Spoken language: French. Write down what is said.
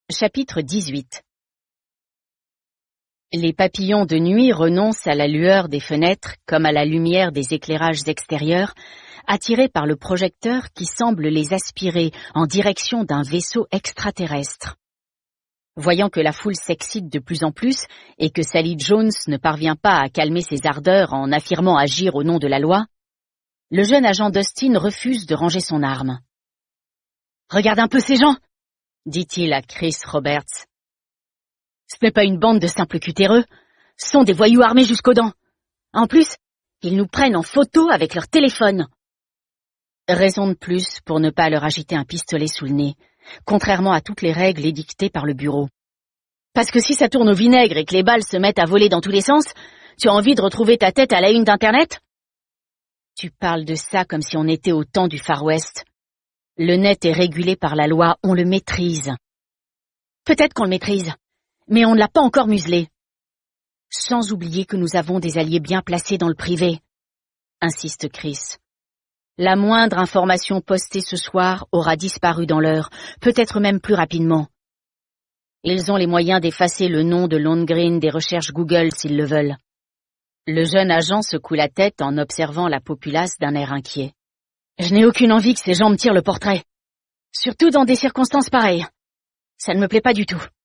Chapitre 18. Les papillons de nuit renoncent à la lueur des fenêtres comme à la lumière des éclairages extérieurs, attirés par le projecteur qui semble les aspirer en direction d'un vaisseau extraterrestre. Voyant que la foule s'excite de plus en plus et que Sally Jones ne parvient pas à calmer ses ardeurs en affirmant agir au nom de la loi, le jeune agent Dustin refuse de ranger son arme. « Regarde un peu ces gens !» dit-il à Chris Roberts. « Ce n'est pas une bande de simples cutéreux, ce sont des voyous armés jusqu'aux dents. En plus, ils nous prennent en photo avec leur téléphone. » Raison de plus pour ne pas leur agiter un pistolet sous le nez, contrairement à toutes les règles édictées par le bureau. Parce que si ça tourne au vinaigre et que les balles se mettent à voler dans tous les sens, tu as envie de retrouver ta tête à la une d'Internet? Tu parles de ça comme si on était au temps du Far West. Le net est régulé par la loi, on le maîtrise. Peut-être qu'on le maîtrise, mais on ne l'a pas encore muselé. Sans oublier que nous avons des alliés bien placés dans le privé, insiste Chris. La moindre information postée ce soir aura disparu dans l'heure, peut-être même plus rapidement. Ils ont les moyens d'effacer le nom de Lundgren des recherches Google s'ils le veulent. Le jeune agent secoue la tête en observant la populace d'un air inquiet. Je n'ai aucune envie que ces gens me tirent le portrait. Surtout dans des circonstances pareilles. Ça ne me plaît pas du tout.